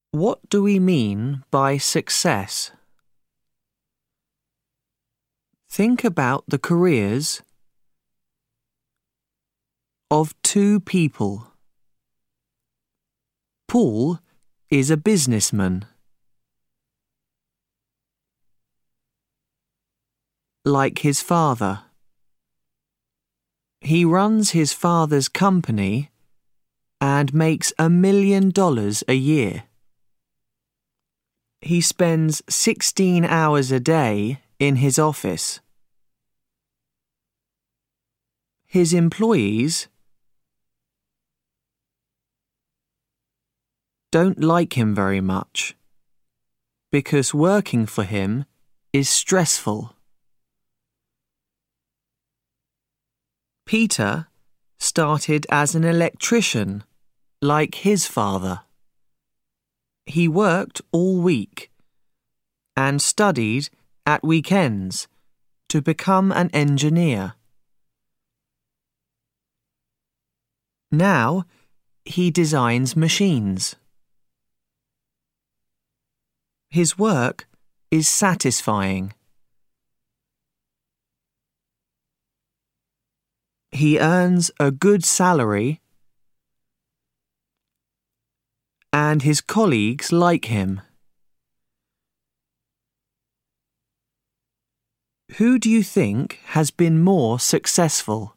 What do we mean by success? Think about the careers of two people. Paul is a businessman. Like his father. He runs his father's company and makes $1 million a year. He spends 16 hours a day in his office. His employees don't like him very much because working for him is stressful. Peter started as an electrician, like his father. He worked all week and studied at weekends to become an engineer. Now he designs machines. His work is satisfying. He earns a good salary and his colleagues like him. Who do you think has been more successful?